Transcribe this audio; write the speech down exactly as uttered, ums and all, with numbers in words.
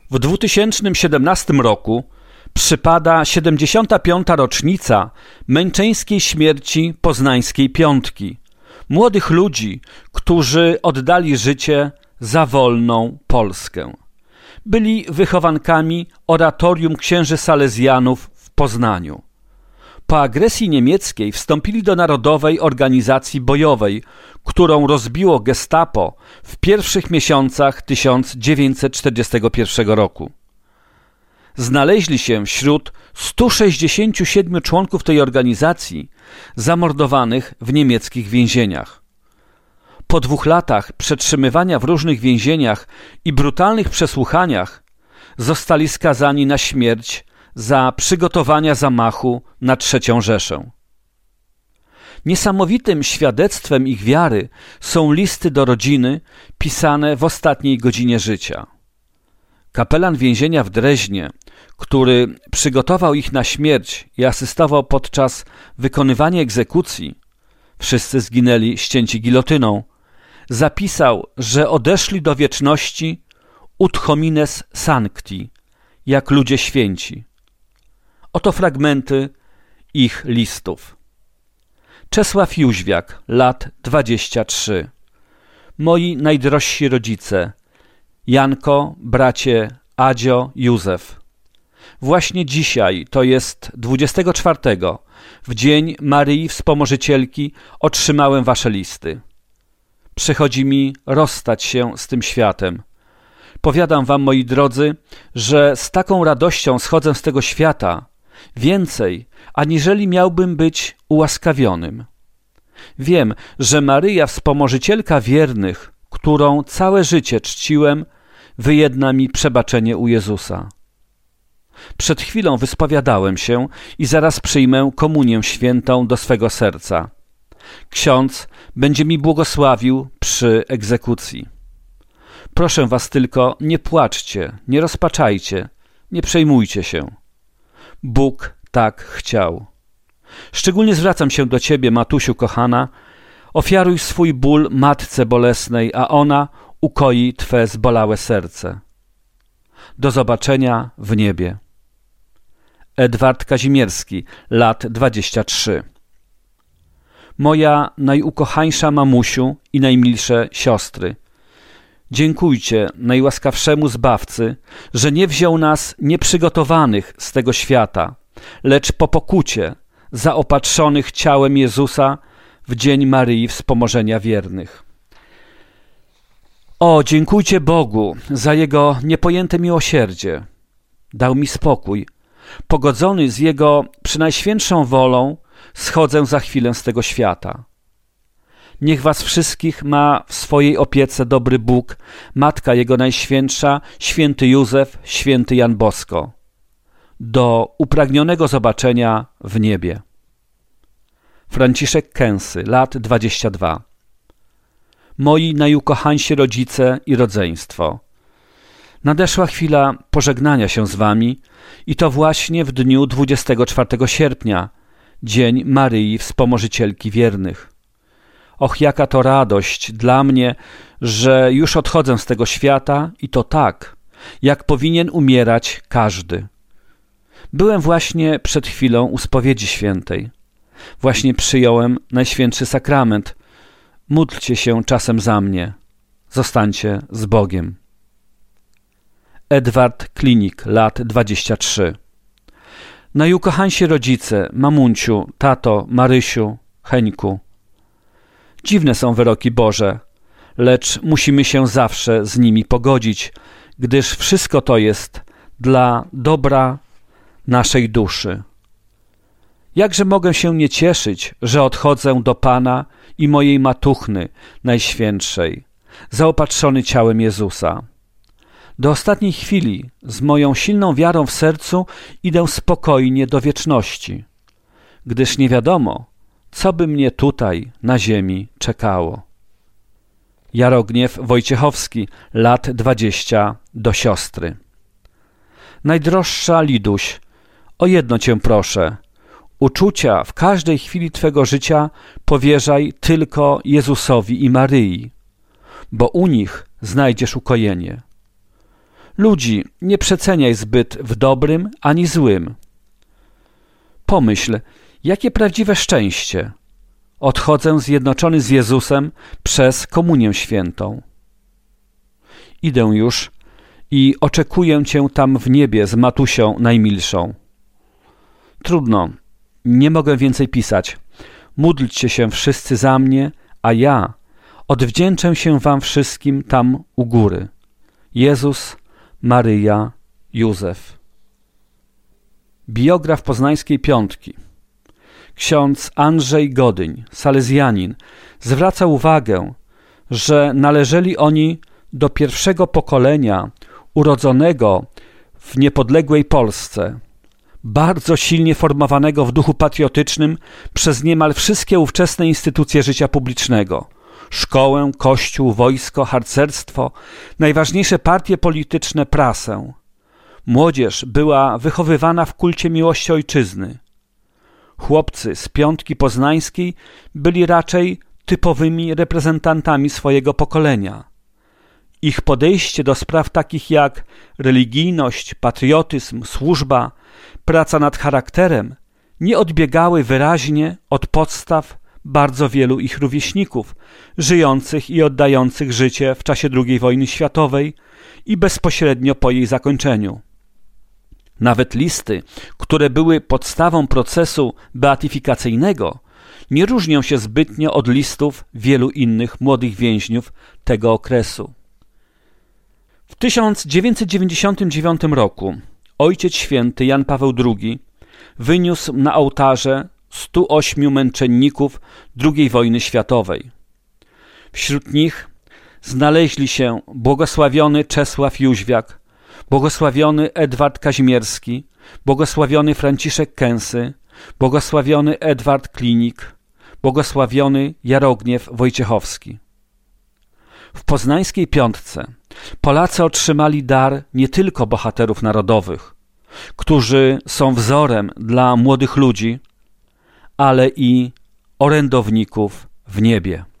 W dwa tysiące siedemnastym roku przypada siedemdziesiąta piąta rocznica męczeńskiej śmierci Poznańskiej Piątki, młodych ludzi, którzy oddali życie za wolną Polskę. Byli wychowankami oratorium księży salezjanów w Poznaniu. Po agresji niemieckiej wstąpili do Narodowej Organizacji Bojowej, którą rozbiło Gestapo w pierwszych miesiącach tysiąc dziewięćset czterdziestego pierwszego roku. Znaleźli się wśród stu sześćdziesięciu siedmiu członków tej organizacji zamordowanych w niemieckich więzieniach. Po dwóch latach przetrzymywania w różnych więzieniach i brutalnych przesłuchaniach zostali skazani na śmierć za przygotowania zamachu na trzecią Rzeszę. Niesamowitym świadectwem ich wiary są listy do rodziny pisane w ostatniej godzinie życia. Kapelan więzienia w Dreźnie, który przygotował ich na śmierć i asystował podczas wykonywania egzekucji, wszyscy zginęli ścięci gilotyną, zapisał, że odeszli do wieczności ut homines sancti, jak ludzie święci. Oto fragmenty ich listów. Czesław Jóźwiak, lat dwadzieścia trzy. Moi najdrożsi rodzice, Janko, bracie, Adzio, Józef. Właśnie dzisiaj, to jest dwudziestego czwartego, w dzień Maryi Wspomożycielki, otrzymałem wasze listy. Przychodzi mi rozstać się z tym światem. Powiadam wam, moi drodzy, że z taką radością schodzę z tego świata, więcej, aniżeli miałbym być ułaskawionym. Wiem, że Maryja, Wspomożycielka wiernych, którą całe życie czciłem, wyjedna mi przebaczenie u Jezusa. Przed chwilą wyspowiadałem się i zaraz przyjmę komunię świętą do swego serca. Ksiądz będzie mi błogosławił przy egzekucji. Proszę was tylko, nie płaczcie, nie rozpaczajcie, nie przejmujcie się. Bóg tak chciał. Szczególnie zwracam się do ciebie, Matusiu kochana, ofiaruj swój ból matce bolesnej, a ona ukoi twe zbolałe serce. Do zobaczenia w niebie. Edward Kazimierski, lat dwadzieścia trzy. Moja najukochańsza mamusiu i najmilsze siostry, dziękujcie najłaskawszemu Zbawcy, że nie wziął nas nieprzygotowanych z tego świata, lecz po pokucie zaopatrzonych ciałem Jezusa w dzień Maryi Wspomożenia Wiernych. O, dziękujcie Bogu za Jego niepojęte miłosierdzie. Dał mi spokój. Pogodzony z Jego przynajświętszą wolą schodzę za chwilę z tego świata. Niech was wszystkich ma w swojej opiece dobry Bóg, Matka Jego Najświętsza, święty Józef, święty Jan Bosko. Do upragnionego zobaczenia w niebie. Franciszek Kęsy, lat dwadzieścia dwa. Moi najukochańsi rodzice i rodzeństwo. Nadeszła chwila pożegnania się z wami i to właśnie w dniu dwudziestego czwartego sierpnia, dzień Maryi Wspomożycielki Wiernych. Och, jaka to radość dla mnie, że już odchodzę z tego świata i to tak, jak powinien umierać każdy. Byłem właśnie przed chwilą u spowiedzi świętej. Właśnie przyjąłem Najświętszy Sakrament. Módlcie się czasem za mnie. Zostańcie z Bogiem. Edward Klinik, lat dwadzieścia trzy. Najukochańsi rodzice, mamunciu, tato, Marysiu, Heńku. Dziwne są wyroki Boże, lecz musimy się zawsze z nimi pogodzić, gdyż wszystko to jest dla dobra naszej duszy. Jakże mogę się nie cieszyć, że odchodzę do Pana i mojej matuchny Najświętszej, zaopatrzony ciałem Jezusa. Do ostatniej chwili, z moją silną wiarą w sercu, idę spokojnie do wieczności, gdyż nie wiadomo, co by mnie tutaj na ziemi czekało. Jarogniew Wojciechowski, lat dwadzieścia, do siostry. Najdroższa Liduś, o jedno cię proszę, uczucia w każdej chwili twego życia powierzaj tylko Jezusowi i Maryi, bo u nich znajdziesz ukojenie. Ludzi nie przeceniaj zbyt w dobrym ani złym. Pomyśl, jakie prawdziwe szczęście. Odchodzę zjednoczony z Jezusem przez Komunię Świętą. Idę już i oczekuję Cię tam w niebie z Matusią najmilszą. Trudno, nie mogę więcej pisać. Módlcie się wszyscy za mnie, a ja odwdzięczę się Wam wszystkim tam u góry. Jezus, Maryja, Józef. Biograf Poznańskiej Piątki. Ksiądz Andrzej Godyń, salezjanin, zwraca uwagę, że należeli oni do pierwszego pokolenia urodzonego w niepodległej Polsce, bardzo silnie formowanego w duchu patriotycznym przez niemal wszystkie ówczesne instytucje życia publicznego: szkołę, kościół, wojsko, harcerstwo, najważniejsze partie polityczne, prasę. Młodzież była wychowywana w kulcie miłości ojczyzny. Chłopcy z Piątki Poznańskiej byli raczej typowymi reprezentantami swojego pokolenia. Ich podejście do spraw takich jak religijność, patriotyzm, służba, praca nad charakterem nie odbiegały wyraźnie od podstaw bardzo wielu ich rówieśników, żyjących i oddających życie w czasie drugiej wojny światowej i bezpośrednio po jej zakończeniu. Nawet listy, które były podstawą procesu beatyfikacyjnego, nie różnią się zbytnio od listów wielu innych młodych więźniów tego okresu. W tysiąc dziewięćset dziewięćdziesiątym dziewiątym roku Ojciec Święty Jan Paweł drugi wyniósł na ołtarze stu ośmiu męczenników drugiej wojny światowej. Wśród nich znaleźli się błogosławiony Czesław Jóźwiak, błogosławiony Edward Kazimierski, błogosławiony Franciszek Kęsy, błogosławiony Edward Klinik, błogosławiony Jarogniew Wojciechowski. W Poznańskiej Piątce Polacy otrzymali dar nie tylko bohaterów narodowych, którzy są wzorem dla młodych ludzi, ale i orędowników w niebie.